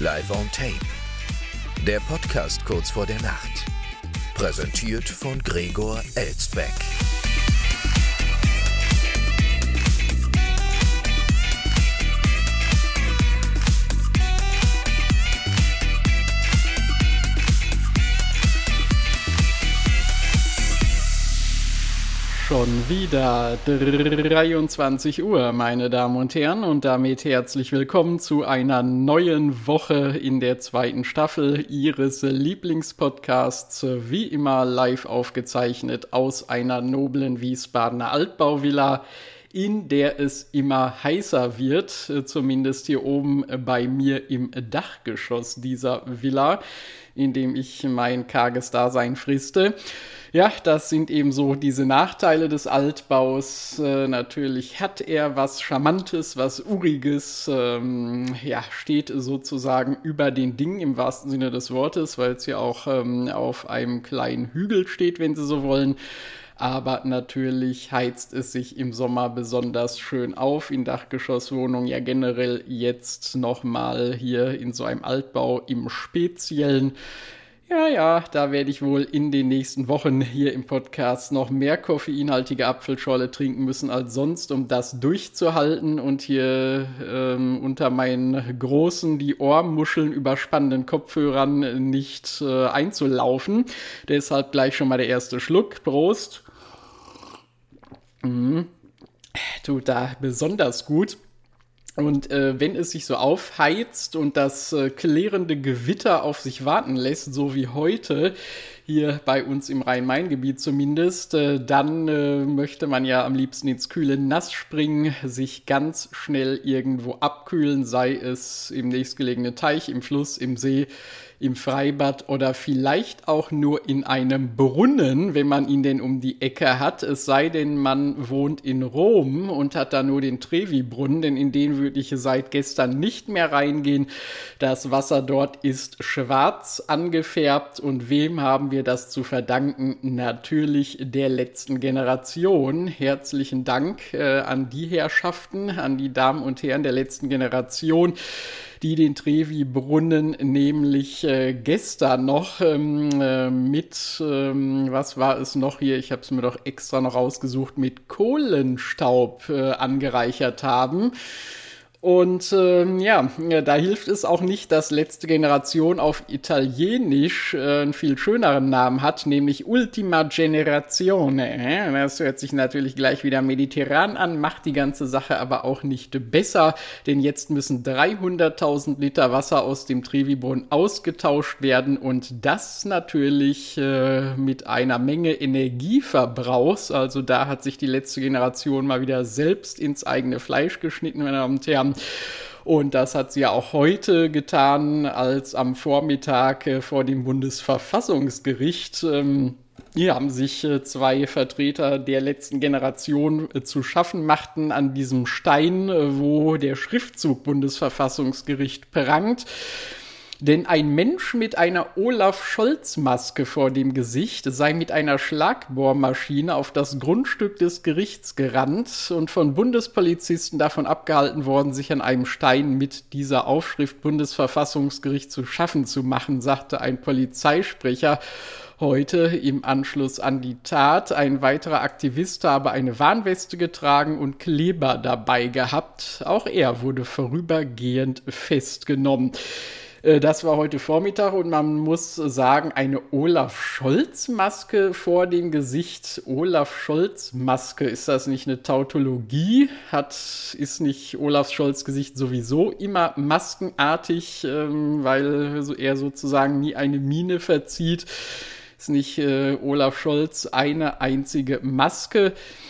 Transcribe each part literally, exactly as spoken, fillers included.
Live on Tape. Der Podcast kurz vor der Nacht. Präsentiert von Gregor Elstbeck. Schon wieder dreiundzwanzig Uhr, meine Damen und Herren, und damit herzlich willkommen zu einer neuen Woche in der zweiten Staffel Ihres Lieblingspodcasts, wie immer live aufgezeichnet aus einer noblen Wiesbadener Altbauvilla, in der es immer heißer wird, zumindest hier oben bei mir im Dachgeschoss dieser Villa, in dem ich mein karges Dasein friste. Ja, das sind eben so diese Nachteile des Altbaus. Äh, natürlich hat er was Charmantes, was Uriges, ähm, ja, steht sozusagen über den Dingen im wahrsten Sinne des Wortes, weil es ja auch ähm, auf einem kleinen Hügel steht, wenn Sie so wollen. Aber natürlich heizt es sich im Sommer besonders schön auf, in Dachgeschosswohnungen, ja generell jetzt nochmal hier in so einem Altbau im Speziellen. Ja, ja, da werde ich wohl in den nächsten Wochen hier im Podcast noch mehr koffeinhaltige Apfelschorle trinken müssen als sonst, um das durchzuhalten und hier ähm, unter meinen großen, die Ohrmuscheln überspannenden Kopfhörern nicht äh, einzulaufen. Deshalb gleich schon mal der erste Schluck. Prost. Mhm. Tut da besonders gut. Und äh, wenn es sich so aufheizt und das äh, klärende Gewitter auf sich warten lässt, so wie heute, hier bei uns im Rhein-Main-Gebiet zumindest, äh, dann äh, möchte man ja am liebsten ins kühle Nass springen, sich ganz schnell irgendwo abkühlen, sei es im nächstgelegenen Teich, im Fluss, im See, im Freibad oder vielleicht auch nur in einem Brunnen, wenn man ihn denn um die Ecke hat. Es sei denn, man wohnt in Rom und hat da nur den Trevi-Brunnen, denn in den würde ich seit gestern nicht mehr reingehen. Das Wasser dort ist schwarz angefärbt und wem haben wir das zu verdanken? Natürlich der letzten Generation. Herzlichen Dank äh, an die Herrschaften, an die Damen und Herren der letzten Generation, die den Trevi-Brunnen nämlich äh, gestern noch ähm, äh, mit, ähm, was war es noch hier, ich habe es mir doch extra noch rausgesucht, mit Kohlenstaub äh, angereichert haben. Und ähm, ja, da hilft es auch nicht, dass letzte Generation auf Italienisch äh, einen viel schöneren Namen hat, nämlich Ultima Generazione. Das hört sich natürlich gleich wieder mediterran an, macht die ganze Sache aber auch nicht besser, denn jetzt müssen dreihunderttausend Liter Wasser aus dem Trevi-Brunnen ausgetauscht werden und das natürlich äh, mit einer Menge Energieverbrauchs. Also da hat sich die letzte Generation mal wieder selbst ins eigene Fleisch geschnitten, meine Damen und Herren. Und das hat sie ja auch heute getan, als am Vormittag äh, vor dem Bundesverfassungsgericht ähm, hier haben sich äh, zwei Vertreter der letzten Generation äh, zu schaffen machten an diesem Stein, äh, wo der Schriftzug Bundesverfassungsgericht prangt. Denn ein Mensch mit einer Olaf-Scholz-Maske vor dem Gesicht sei mit einer Schlagbohrmaschine auf das Grundstück des Gerichts gerannt und von Bundespolizisten davon abgehalten worden, sich an einem Stein mit dieser Aufschrift Bundesverfassungsgericht zu schaffen zu machen, sagte ein Polizeisprecher heute im Anschluss an die Tat. Ein weiterer Aktivist habe eine Warnweste getragen und Kleber dabei gehabt. Auch er wurde vorübergehend festgenommen. Das war heute Vormittag und man muss sagen, eine Olaf-Scholz-Maske vor dem Gesicht. Olaf-Scholz-Maske, ist das nicht eine Tautologie? Hat, ist nicht Olaf Scholz' Gesicht sowieso immer maskenartig, ähm, weil er sozusagen nie eine Miene verzieht? Ist nicht äh, Olaf Scholz eine einzige Maske?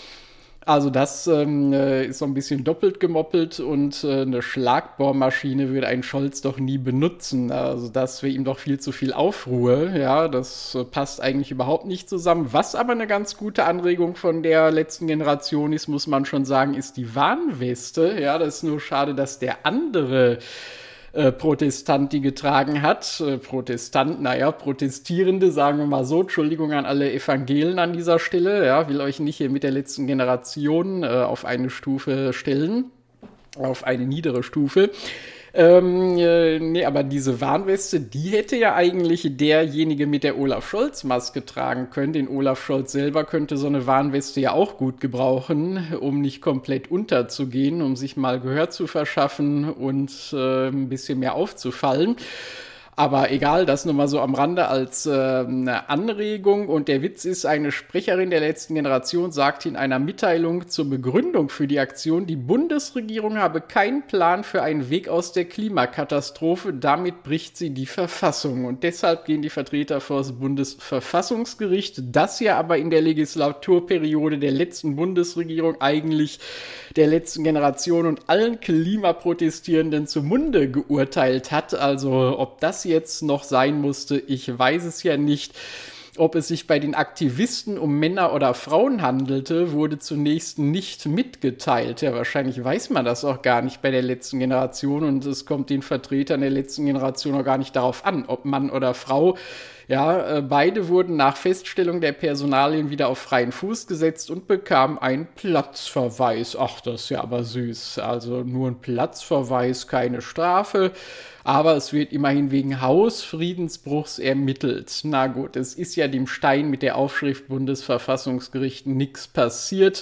Also das ähm, ist so ein bisschen doppelt gemoppelt und äh, eine Schlagbohrmaschine würde ein Scholz doch nie benutzen. Also das wäre ihm doch viel zu viel Aufruhr. Ja, das äh, passt eigentlich überhaupt nicht zusammen. Was aber eine ganz gute Anregung von der letzten Generation ist, muss man schon sagen, ist die Warnweste. Ja, das ist nur schade, dass der andere äh, Protestant die getragen hat. Äh, Protestant, naja, Protestierende, sagen wir mal so. Entschuldigung an alle Evangelen an dieser Stelle. Ja, will euch nicht hier mit der letzten Generation äh, auf eine Stufe stellen, auf eine niedere Stufe. Ähm, äh, nee, aber diese Warnweste, die hätte ja eigentlich derjenige mit der Olaf-Scholz-Maske tragen können. Den Olaf Scholz selber könnte so eine Warnweste ja auch gut gebrauchen, um nicht komplett unterzugehen, um sich mal Gehör zu verschaffen und äh, ein bisschen mehr aufzufallen. Aber egal, das nur mal so am Rande als äh, eine Anregung. Und der Witz ist, eine Sprecherin der letzten Generation sagte in einer Mitteilung zur Begründung für die Aktion, die Bundesregierung habe keinen Plan für einen Weg aus der Klimakatastrophe. Damit bricht sie die Verfassung. Und deshalb gehen die Vertreter vor das Bundesverfassungsgericht, das ja aber in der Legislaturperiode der letzten Bundesregierung eigentlich der letzten Generation und allen Klimaprotestierenden zum Munde geurteilt hat. Also ob das jetzt noch sein musste, ich weiß es ja nicht. Ob es sich bei den Aktivisten um Männer oder Frauen handelte, wurde zunächst nicht mitgeteilt. Ja, wahrscheinlich weiß man das auch gar nicht bei der letzten Generation und es kommt den Vertretern der letzten Generation auch gar nicht darauf an, ob Mann oder Frau. Ja, äh, beide wurden nach Feststellung der Personalien wieder auf freien Fuß gesetzt und bekamen einen Platzverweis. Ach, das ist ja aber süß. Also nur ein Platzverweis, keine Strafe. Aber es wird immerhin wegen Hausfriedensbruchs ermittelt. Na gut, es ist ja dem Stein mit der Aufschrift Bundesverfassungsgericht nichts passiert.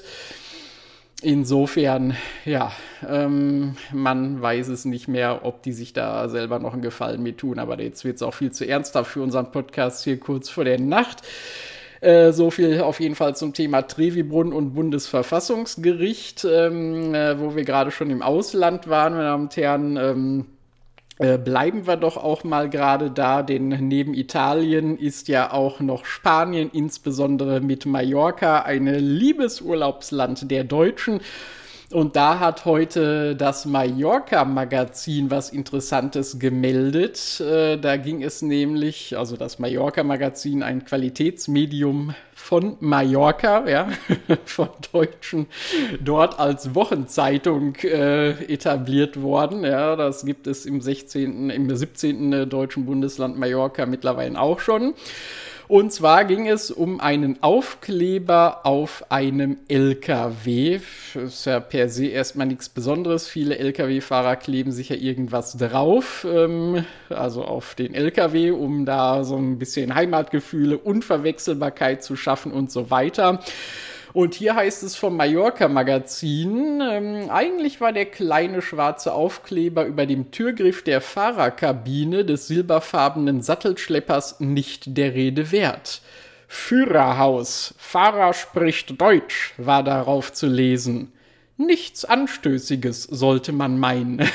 Insofern, ja, ähm, man weiß es nicht mehr, ob die sich da selber noch einen Gefallen mit tun. Aber jetzt wird es auch viel zu ernsthaft für unseren Podcast hier kurz vor der Nacht. Äh, so viel auf jeden Fall zum Thema Trevi-Brunnen und Bundesverfassungsgericht, ähm, äh, wo wir gerade schon im Ausland waren, meine Damen und Herren. Ähm, Äh, bleiben wir doch auch mal gerade da, denn neben Italien ist ja auch noch Spanien, insbesondere mit Mallorca, ein Liebesurlaubsland der Deutschen. Und da hat heute das Mallorca-Magazin was Interessantes gemeldet. Äh, da ging es nämlich, also das Mallorca-Magazin, ein Qualitätsmedium von Mallorca, ja, von Deutschen, dort als Wochenzeitung äh, etabliert worden. Ja, das gibt es im sechzehnten, im siebzehnten deutschen Bundesland Mallorca mittlerweile auch schon. Und zwar ging es um einen Aufkleber auf einem L K W. Das ist ja per se erstmal nichts Besonderes. Viele L K W-Fahrer kleben sich ja irgendwas drauf, ähm, also auf den L K W, um da so ein bisschen Heimatgefühle, Unverwechselbarkeit zu schaffen und so weiter. Und hier heißt es vom Mallorca-Magazin, ähm, eigentlich war der kleine schwarze Aufkleber über dem Türgriff der Fahrerkabine des silberfarbenen Sattelschleppers nicht der Rede wert. Führerhaus, Fahrer spricht Deutsch, war darauf zu lesen. Nichts Anstößiges, sollte man meinen.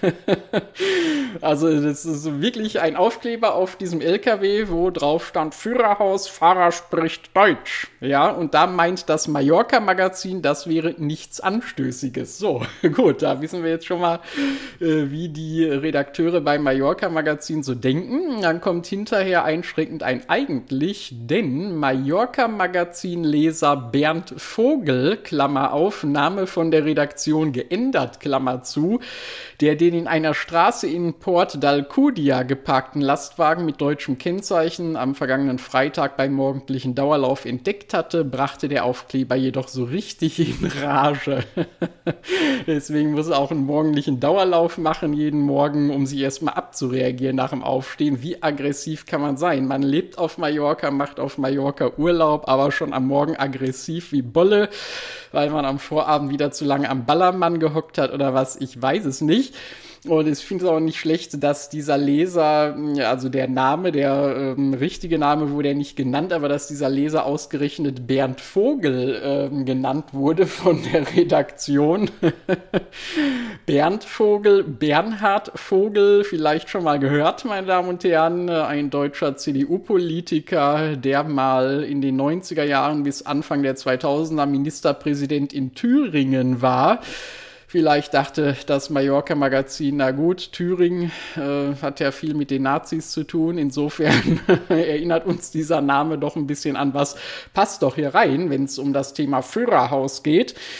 Also das ist wirklich ein Aufkleber auf diesem L K W, wo drauf stand Führerhaus, Fahrer spricht Deutsch. Ja, und da meint das Mallorca-Magazin, das wäre nichts Anstößiges. So, gut, da wissen wir jetzt schon mal, äh, wie die Redakteure beim Mallorca-Magazin so denken. Dann kommt hinterher einschränkend ein eigentlich, denn Mallorca-Magazin-Leser Bernd Vogel, Klammer auf, Name von der Redaktion geändert, Klammer zu, der den in einer Straße in Port d'Alcúdia geparkten Lastwagen mit deutschem Kennzeichen am vergangenen Freitag beim morgendlichen Dauerlauf entdeckt hatte, brachte der Aufkleber jedoch so richtig in Rage. Deswegen muss er auch einen morgendlichen Dauerlauf machen jeden Morgen, um sich erstmal abzureagieren nach dem Aufstehen. Wie aggressiv kann man sein? Man lebt auf Mallorca, macht auf Mallorca Urlaub, aber schon am Morgen aggressiv wie Bolle, weil man am Vorabend wieder zu lange am Ballermann gehockt hat oder was, ich weiß es nicht. Und ich finde es auch nicht schlecht, dass dieser Leser, also der Name, der ähm, richtige Name wurde ja nicht genannt, aber dass dieser Leser ausgerechnet Bernd Vogel ähm, genannt wurde von der Redaktion. Bernd Vogel, Bernhard Vogel, vielleicht schon mal gehört, meine Damen und Herren, ein deutscher C D U-Politiker, der mal in den neunziger Jahren bis Anfang der zweitausender Ministerpräsident in Thüringen war. Vielleicht dachte das Mallorca-Magazin, na gut, Thüringen äh, hat ja viel mit den Nazis zu tun. Insofern erinnert uns dieser Name doch ein bisschen an was. Passt doch hier rein, wenn es um das Thema Führerhaus geht.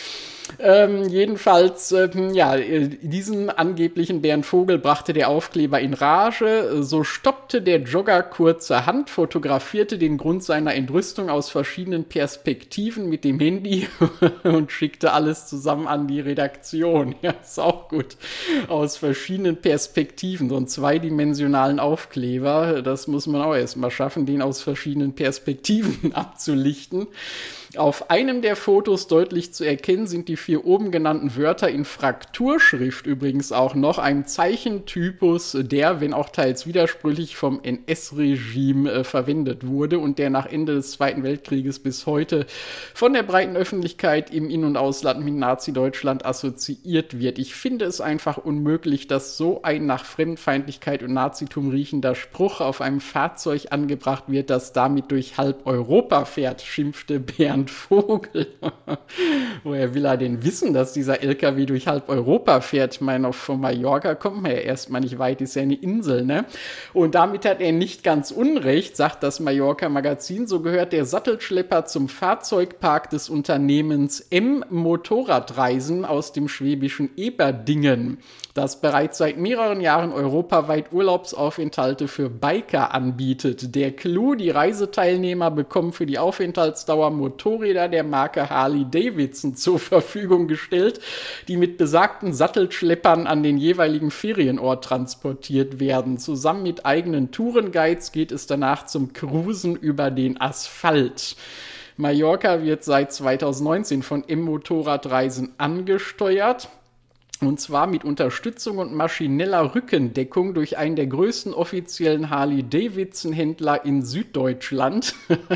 Ähm, jedenfalls, ähm, ja, diesen angeblichen Bernd Vogel brachte der Aufkleber in Rage. So stoppte der Jogger kurzerhand, fotografierte den Grund seiner Entrüstung aus verschiedenen Perspektiven mit dem Handy und schickte alles zusammen an die Redaktion. Ja, ist auch gut. Aus verschiedenen Perspektiven, so einen zweidimensionalen Aufkleber, das muss man auch erstmal schaffen, den aus verschiedenen Perspektiven abzulichten. Auf einem der Fotos deutlich zu erkennen sind die vier oben genannten Wörter in Frakturschrift übrigens auch noch, einem Zeichentypus, der, wenn auch teils widersprüchlich, vom N S-Regime äh, verwendet wurde und der nach Ende des Zweiten Weltkrieges bis heute von der breiten Öffentlichkeit im In- und Ausland mit Nazi-Deutschland assoziiert wird. Ich finde es einfach unmöglich, dass so ein nach Fremdenfeindlichkeit und Nazitum riechender Spruch auf einem Fahrzeug angebracht wird, das damit durch halb Europa fährt, schimpfte Bernd Vogel. Woher will er denn wissen, dass dieser L K W durch halb Europa fährt? Ich meine, von Mallorca kommt man ja erstmal nicht weit, ist ja eine Insel, ne? Und damit hat er nicht ganz unrecht, sagt das Mallorca-Magazin. So gehört der Sattelschlepper zum Fahrzeugpark des Unternehmens M Motorradreisen aus dem schwäbischen Eberdingen, das bereits seit mehreren Jahren europaweit Urlaubsaufenthalte für Biker anbietet. Der Clou: die Reiseteilnehmer bekommen für die Aufenthaltsdauer Motorräder der Marke Harley-Davidson zur Verfügung gestellt, die mit besagten Sattelschleppern an den jeweiligen Ferienort transportiert werden. Zusammen mit eigenen Tourenguides geht es danach zum Cruisen über den Asphalt. Mallorca wird seit zweitausendneunzehn von M Motorradreisen angesteuert. Und zwar mit Unterstützung und maschineller Rückendeckung durch einen der größten offiziellen Harley-Davidson-Händler in Süddeutschland.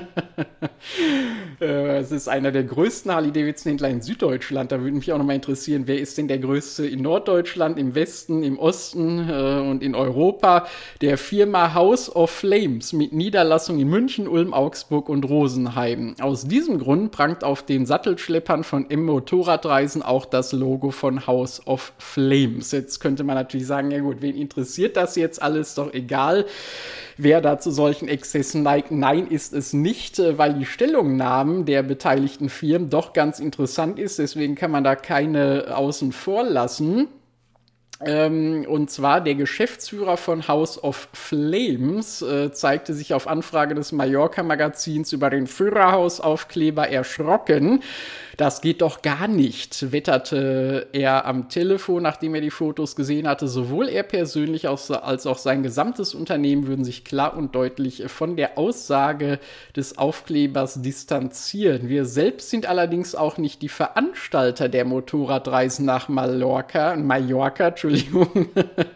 Es ist einer der größten Harley-Davidson-Händler in Süddeutschland. Da würde mich auch nochmal interessieren, wer ist denn der größte in Norddeutschland, im Westen, im Osten äh, und in Europa? Der Firma House of Flames mit Niederlassung in München, Ulm, Augsburg und Rosenheim. Aus diesem Grund prangt auf den Sattelschleppern von M Motorradreisen auch das Logo von House of Of Flames. Jetzt könnte man natürlich sagen, ja gut, wen interessiert das jetzt alles? Doch egal, wer da zu solchen Exzessen neigt. Nein, ist es nicht, weil die Stellungnahmen der beteiligten Firmen doch ganz interessant ist. Deswegen kann man da keine außen vor lassen. Ähm, und zwar der Geschäftsführer von House of Flames äh, zeigte sich auf Anfrage des Mallorca-Magazins über den Führerhausaufkleber erschrocken. Das geht doch gar nicht, wetterte er am Telefon, nachdem er die Fotos gesehen hatte. Sowohl er persönlich als auch sein gesamtes Unternehmen würden sich klar und deutlich von der Aussage des Aufklebers distanzieren. Wir selbst sind allerdings auch nicht die Veranstalter der Motorradreisen nach Mallorca, Mallorca, Entschuldigung,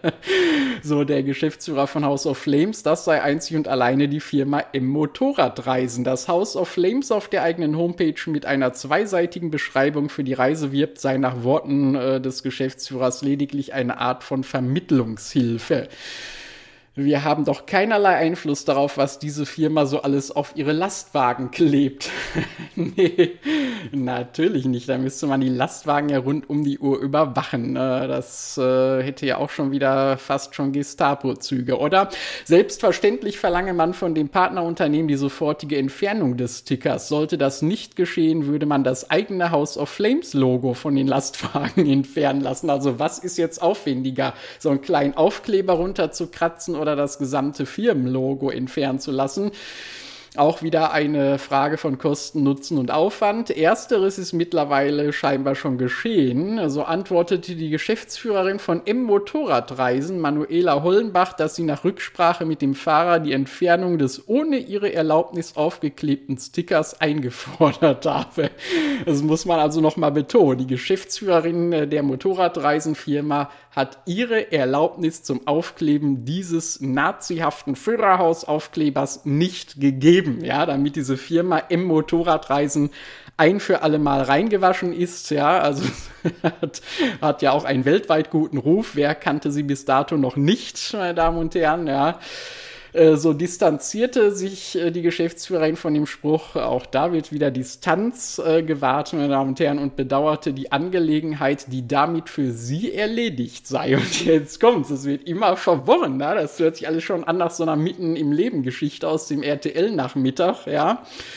so der Geschäftsführer von House of Flames. Das sei einzig und alleine die Firma M Motorradreisen. Das House of Flames auf der eigenen Homepage mit einer zweiseitigen Beschreibung für die Reise wirbt, sei nach Worten äh, des Geschäftsführers lediglich eine Art von Vermittlungshilfe. Wir haben doch keinerlei Einfluss darauf, was diese Firma so alles auf ihre Lastwagen klebt. Nee, natürlich nicht. Da müsste man die Lastwagen ja rund um die Uhr überwachen. Das äh, hätte ja auch schon wieder fast schon Gestapo-Züge, oder? Selbstverständlich verlange man von dem Partnerunternehmen die sofortige Entfernung des Stickers. Sollte das nicht geschehen, würde man das eigene House of Flames-Logo von den Lastwagen entfernen lassen. Also was ist jetzt aufwendiger? So einen kleinen Aufkleber runterzukratzen oder das gesamte Firmenlogo entfernen zu lassen? Auch wieder eine Frage von Kosten, Nutzen und Aufwand. Ersteres ist mittlerweile scheinbar schon geschehen. So antwortete die Geschäftsführerin von M Motorradreisen, Manuela Hollenbach, dass sie nach Rücksprache mit dem Fahrer die Entfernung des ohne ihre Erlaubnis aufgeklebten Stickers eingefordert habe. Das muss man also nochmal betonen. Die Geschäftsführerin der Motorradreisenfirma hat ihre Erlaubnis zum Aufkleben dieses nazihaften Führerhausaufklebers nicht gegeben. Ja, damit diese Firma M Motorradreisen ein für alle Mal reingewaschen ist, ja, also hat, hat ja auch einen weltweit guten Ruf. Wer kannte sie bis dato noch nicht, meine Damen und Herren, ja. So distanzierte sich die Geschäftsführerin von dem Spruch. Auch da wird wieder Distanz äh, gewahrt, meine Damen und Herren, und bedauerte die Angelegenheit, die damit für sie erledigt sei. Und jetzt kommt's, es wird immer verworren. Ne? Das hört sich alles schon an nach so einer Mitten-im-Leben-Geschichte aus dem R T L-Nachmittag, ja.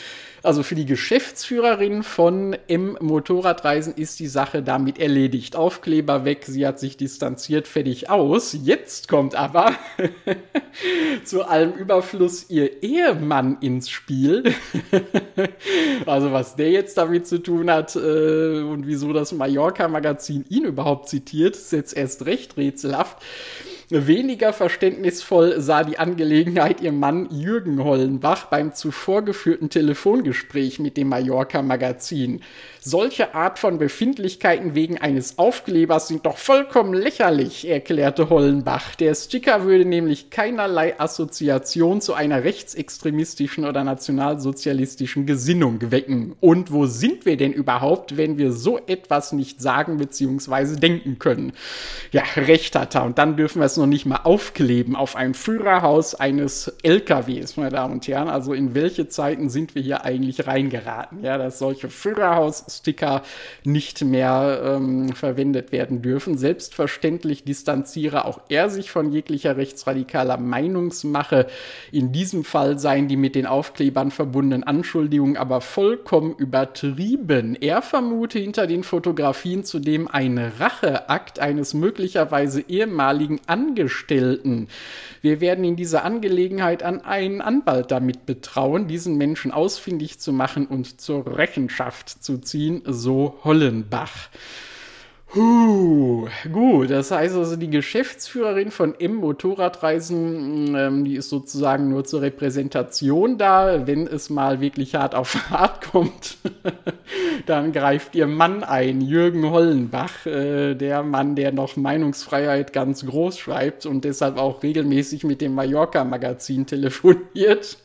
Also für die Geschäftsführerin von M Motorradreisen ist die Sache damit erledigt. Aufkleber weg, sie hat sich distanziert, fertig aus. Jetzt kommt aber zu allem Überfluss ihr Ehemann ins Spiel. Also was der jetzt damit zu tun hat äh, und wieso das Mallorca-Magazin ihn überhaupt zitiert, ist jetzt erst recht rätselhaft. Weniger verständnisvoll sah die Angelegenheit ihr Mann Jürgen Hollenbach beim zuvor geführten Telefongespräch mit dem Mallorca-Magazin. Solche Art von Befindlichkeiten wegen eines Aufklebers sind doch vollkommen lächerlich, erklärte Hollenbach. Der Sticker würde nämlich keinerlei Assoziation zu einer rechtsextremistischen oder nationalsozialistischen Gesinnung wecken. Und wo sind wir denn überhaupt, wenn wir so etwas nicht sagen bzw. denken können? Ja, recht hat er. Und dann dürfen wir es noch nicht mal aufkleben auf ein Führerhaus eines L K Ws, meine Damen und Herren. Also in welche Zeiten sind wir hier eigentlich reingeraten? Ja, dass solche Führerhaus-Sticker nicht mehr ähm, verwendet werden dürfen. Selbstverständlich distanziere auch er sich von jeglicher rechtsradikaler Meinungsmache. In diesem Fall seien die mit den Aufklebern verbundenen Anschuldigungen aber vollkommen übertrieben. Er vermute hinter den Fotografien zudem einen Racheakt eines möglicherweise ehemaligen Angestellten. Wir werden in dieser Angelegenheit an einen Anwalt damit betrauen, diesen Menschen ausfindig zu machen und zur Rechenschaft zu ziehen, so Hollenbach. Huh, gut, das heißt also, die Geschäftsführerin von M Motorradreisen, ähm, die ist sozusagen nur zur Repräsentation da. Wenn es mal wirklich hart auf hart kommt, dann greift ihr Mann ein, Jürgen Hollenbach, äh, der Mann, der noch Meinungsfreiheit ganz groß schreibt und deshalb auch regelmäßig mit dem Mallorca-Magazin telefoniert.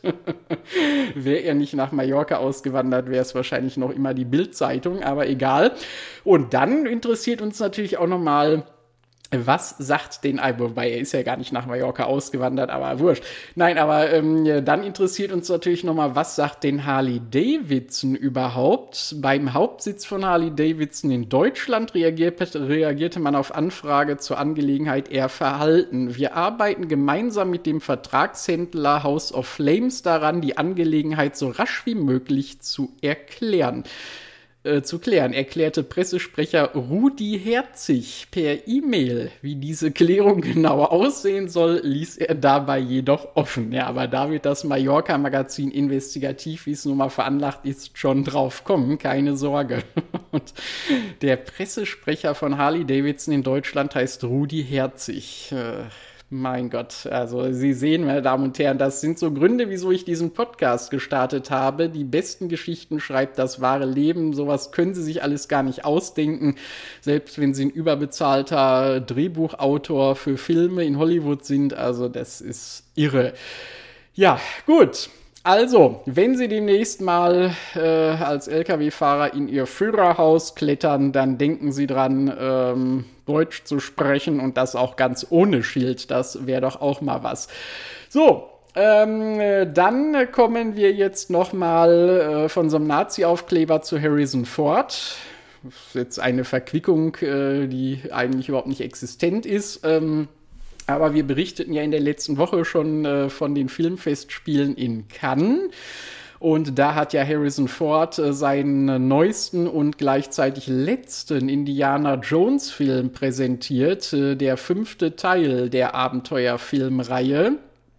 Wäre er nicht nach Mallorca ausgewandert, wäre es wahrscheinlich noch immer die Bild-Zeitung, aber egal. Und dann interessiert uns natürlich auch nochmal, was sagt den, wobei er ist ja gar nicht nach Mallorca ausgewandert, aber wurscht. Nein, aber ähm, dann interessiert uns natürlich nochmal, was sagt den Harley-Davidson überhaupt? Beim Hauptsitz von Harley-Davidson in Deutschland reagierte, reagierte man auf Anfrage zur Angelegenheit eher verhalten. Wir arbeiten gemeinsam mit dem Vertragshändler House of Flames daran, die Angelegenheit so rasch wie möglich zu erklären. Äh, zu klären, erklärte Pressesprecher Rudi Herzig per E-Mail. Wie diese Klärung genau aussehen soll, ließ er dabei jedoch offen. Ja, aber da wird das Mallorca-Magazin investigativ, wie es nun mal veranlagt ist, schon drauf kommen, keine Sorge. Und der Pressesprecher von Harley-Davidson in Deutschland heißt Rudi Herzig. Äh, Mein Gott, also Sie sehen, meine Damen und Herren, das sind so Gründe, wieso ich diesen Podcast gestartet habe. Die besten Geschichten schreibt das wahre Leben. Sowas können Sie sich alles gar nicht ausdenken. Selbst wenn Sie ein überbezahlter Drehbuchautor für Filme in Hollywood sind. Also das ist irre. Ja, gut. Also, wenn Sie demnächst mal äh, als L K W-Fahrer in Ihr Führerhaus klettern, dann denken Sie dran, ähm, Deutsch zu sprechen und das auch ganz ohne Schild. Das wäre doch auch mal was. So, ähm, dann kommen wir jetzt noch mal äh, von so einem Nazi-Aufkleber zu Harrison Ford. Das ist jetzt eine Verquickung, äh, die eigentlich überhaupt nicht existent ist. Ähm, Aber wir berichteten ja in der letzten Woche schon äh, von den Filmfestspielen in Cannes. Und da hat ja Harrison Ford äh, seinen neuesten und gleichzeitig letzten Indiana Jones Film präsentiert. Äh, der fünfte Teil der Abenteuerfilmreihe.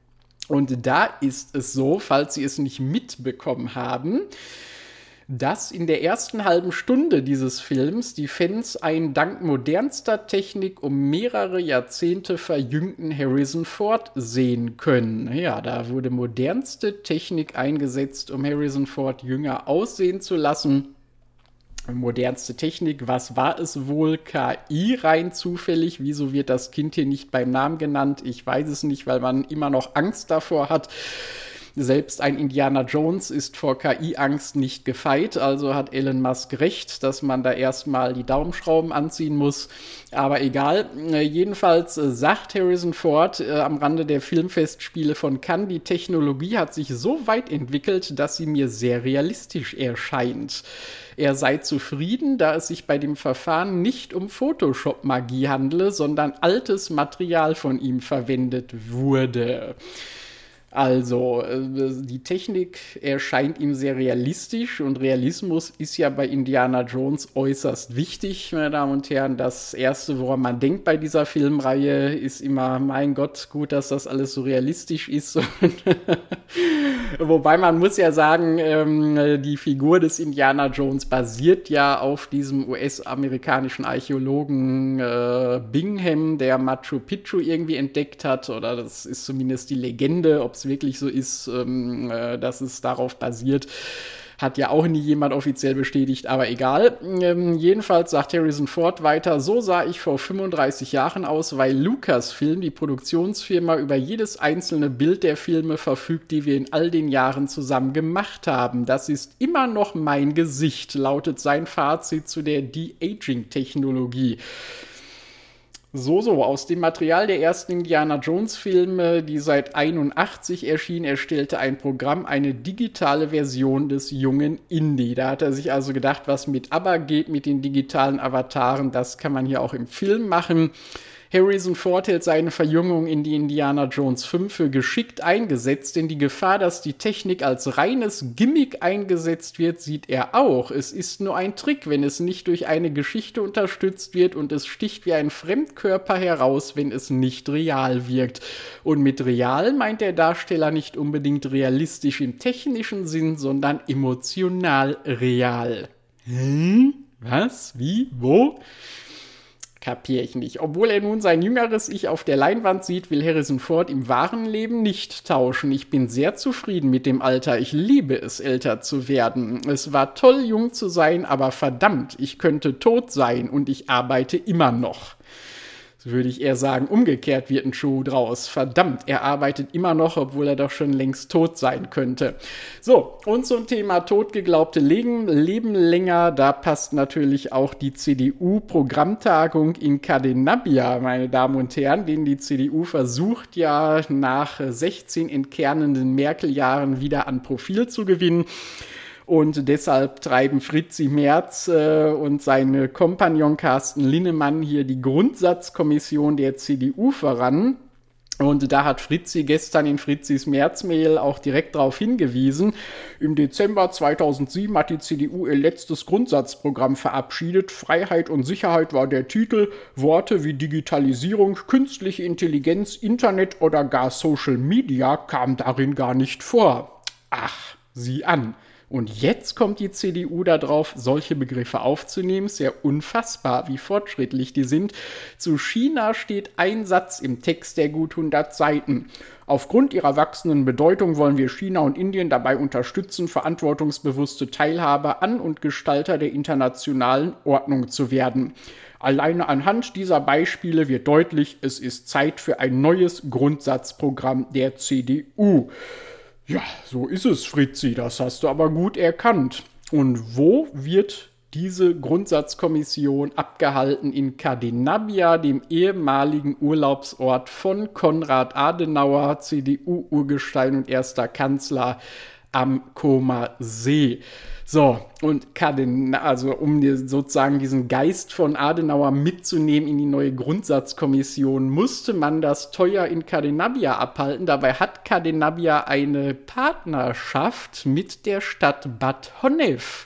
Und da ist es so, falls Sie es nicht mitbekommen haben, dass in der ersten halben Stunde dieses Films die Fans einen dank modernster Technik um mehrere Jahrzehnte verjüngten Harrison Ford sehen können. Ja, da wurde modernste Technik eingesetzt, um Harrison Ford jünger aussehen zu lassen. Modernste Technik, was war es wohl? K I rein zufällig? Wieso wird das Kind hier nicht beim Namen genannt? Ich weiß es nicht, weil man immer noch Angst davor hat. Selbst ein Indiana Jones ist vor K I-Angst nicht gefeit, also hat Elon Musk recht, dass man da erstmal die Daumenschrauben anziehen muss. Aber egal, jedenfalls sagt Harrison Ford äh, am Rande der Filmfestspiele von Cannes, die Technologie hat sich so weit entwickelt, dass sie mir sehr realistisch erscheint. Er sei zufrieden, da es sich bei dem Verfahren nicht um Photoshop-Magie handle, sondern altes Material von ihm verwendet wurde. Also, die Technik erscheint ihm sehr realistisch und Realismus ist ja bei Indiana Jones äußerst wichtig, meine Damen und Herren. Das Erste, woran man denkt bei dieser Filmreihe, ist immer, mein Gott, gut, dass das alles so realistisch ist. Wobei man muss ja sagen, die Figur des Indiana Jones basiert ja auf diesem U S-amerikanischen Archäologen Bingham, der Machu Picchu irgendwie entdeckt hat, oder das ist zumindest die Legende, ob es wirklich so ist, ähm, äh, dass es darauf basiert, hat ja auch nie jemand offiziell bestätigt, aber egal. Ähm, jedenfalls sagt Harrison Ford weiter, so sah ich vor fünfunddreißig Jahren aus, weil Lucasfilm, die Produktionsfirma, über jedes einzelne Bild der Filme verfügt, die wir in all den Jahren zusammen gemacht haben. Das ist immer noch mein Gesicht, lautet sein Fazit zu der De-Aging-Technologie. So, so, aus dem Material der ersten Indiana Jones-Filme, die seit einundachtzig erschien, erstellte ein Programm eine digitale Version des jungen Indy. Da hat er sich also gedacht, was mit ABBA geht, mit den digitalen Avataren, das kann man hier auch im Film machen. Harrison Ford hält seine Verjüngung in die Indiana Jones fünf für geschickt eingesetzt, denn die Gefahr, dass die Technik als reines Gimmick eingesetzt wird, sieht er auch. Es ist nur ein Trick, wenn es nicht durch eine Geschichte unterstützt wird, und es sticht wie ein Fremdkörper heraus, wenn es nicht real wirkt. Und mit real meint der Darsteller nicht unbedingt realistisch im technischen Sinn, sondern emotional real. Hm? Was? Wie? Wo? Kapier ich nicht. Obwohl er nun sein jüngeres Ich auf der Leinwand sieht, will Harrison Ford im wahren Leben nicht tauschen. Ich bin sehr zufrieden mit dem Alter. Ich liebe es, älter zu werden. Es war toll, jung zu sein, aber verdammt, ich könnte tot sein und ich arbeite immer noch. So würde ich eher sagen, umgekehrt wird ein Schuh draus. Verdammt, er arbeitet immer noch, obwohl er doch schon längst tot sein könnte. So, und zum Thema totgeglaubte Leben, Leben länger, da passt natürlich auch die C D U-Programmtagung in Cadenabia, meine Damen und Herren, denn die C D U versucht ja nach sechzehn entkernenden Merkel-Jahren wieder an Profil zu gewinnen. Und deshalb treiben Fritzi Merz äh, und seine Kompagnon Carsten Linnemann hier die Grundsatzkommission der C D U voran. Und da hat Fritzi gestern in Fritzis Märzmail auch direkt darauf hingewiesen. Im Dezember zweitausendsieben hat die C D U ihr letztes Grundsatzprogramm verabschiedet. Freiheit und Sicherheit war der Titel. Worte wie Digitalisierung, künstliche Intelligenz, Internet oder gar Social Media kamen darin gar nicht vor. Ach, sieh an. Und jetzt kommt die C D U darauf, solche Begriffe aufzunehmen. Sehr unfassbar, wie fortschrittlich die sind. Zu China steht ein Satz im Text der gut hundert Seiten. Aufgrund ihrer wachsenden Bedeutung wollen wir China und Indien dabei unterstützen, verantwortungsbewusste Teilhaber an und Gestalter der internationalen Ordnung zu werden. Alleine anhand dieser Beispiele wird deutlich, es ist Zeit für ein neues Grundsatzprogramm der C D U. Ja, so ist es, Fritzi, das hast du aber gut erkannt. Und wo wird diese Grundsatzkommission abgehalten? In Cadenabia, dem ehemaligen Urlaubsort von Konrad Adenauer, C D U-Urgestein und erster Kanzler am Comer See. So, und Caden, also um sozusagen diesen Geist von Adenauer mitzunehmen in die neue Grundsatzkommission, musste man das teuer in Cadenabia abhalten. Dabei hat Cadenabia eine Partnerschaft mit der Stadt Bad Honnef.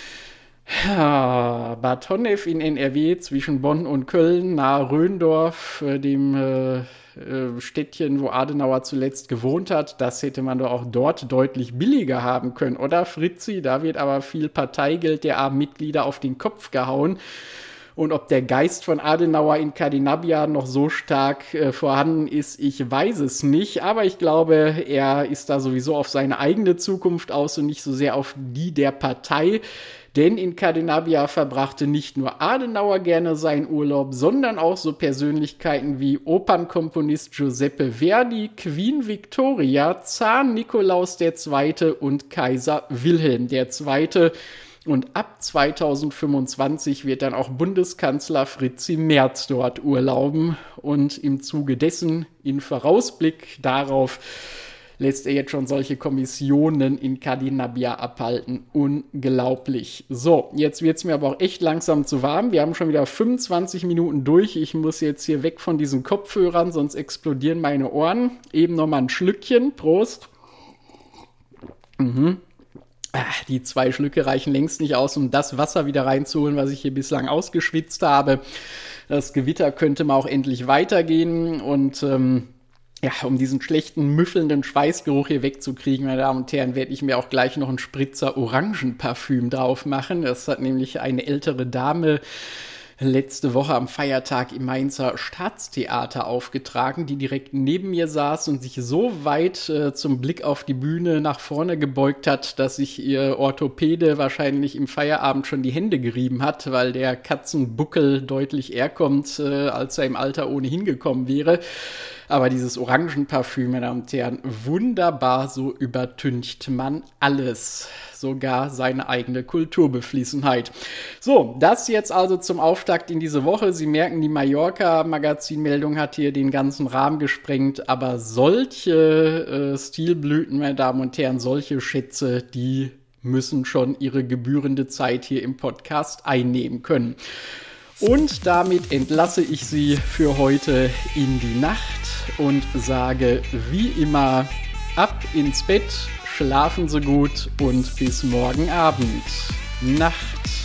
Ja, Bad Honnef in N R W zwischen Bonn und Köln, nahe Röndorf, dem äh, Städtchen, wo Adenauer zuletzt gewohnt hat, das hätte man doch auch dort deutlich billiger haben können, oder Fritzi? Da wird aber viel Parteigeld der armen Mitglieder auf den Kopf gehauen. Und ob der Geist von Adenauer in Cadenabia noch so stark äh, vorhanden ist, ich weiß es nicht. Aber ich glaube, er ist da sowieso auf seine eigene Zukunft aus und nicht so sehr auf die der Partei. Denn in Cadenabia verbrachte nicht nur Adenauer gerne seinen Urlaub, sondern auch so Persönlichkeiten wie Opernkomponist Giuseppe Verdi, Queen Victoria, Zar Nikolaus der Zweite und Kaiser Wilhelm der Zweite. Und ab zweitausendfünfundzwanzig wird dann auch Bundeskanzler Fritzi Merz dort urlauben. Und im Zuge dessen, in Vorausblick darauf, lässt er jetzt schon solche Kommissionen in Kadinabia abhalten. Unglaublich. So, jetzt wird es mir aber auch echt langsam zu warm. Wir haben schon wieder fünfundzwanzig Minuten durch. Ich muss jetzt hier weg von diesen Kopfhörern, sonst explodieren meine Ohren. Eben nochmal ein Schlückchen. Prost. Mhm. Ach, die zwei Schlücke reichen längst nicht aus, um das Wasser wieder reinzuholen, was ich hier bislang ausgeschwitzt habe. Das Gewitter könnte mal auch endlich weitergehen und ähm, ja, um diesen schlechten, müffelnden Schweißgeruch hier wegzukriegen, meine Damen und Herren, werde ich mir auch gleich noch einen Spritzer Orangenparfüm drauf machen. Das hat nämlich eine ältere Dame letzte Woche am Feiertag im Mainzer Staatstheater aufgetragen, die direkt neben mir saß und sich so weit äh, zum Blick auf die Bühne nach vorne gebeugt hat, dass sich ihr Orthopäde wahrscheinlich im Feierabend schon die Hände gerieben hat, weil der Katzenbuckel deutlich eher kommt, äh, als er im Alter ohnehin gekommen wäre. Aber dieses Orangenparfüm, meine Damen und Herren, wunderbar, so übertüncht man alles. Sogar seine eigene Kulturbeflissenheit. So, das jetzt also zum Auftakt in diese Woche. Sie merken, die Mallorca-Magazinmeldung hat hier den ganzen Rahmen gesprengt, aber solche äh, Stilblüten, meine Damen und Herren, solche Schätze, die müssen schon ihre gebührende Zeit hier im Podcast einnehmen können. Und damit entlasse ich Sie für heute in die Nacht und sage wie immer ab ins Bett, schlafen Sie gut und bis morgen Abend. Nacht.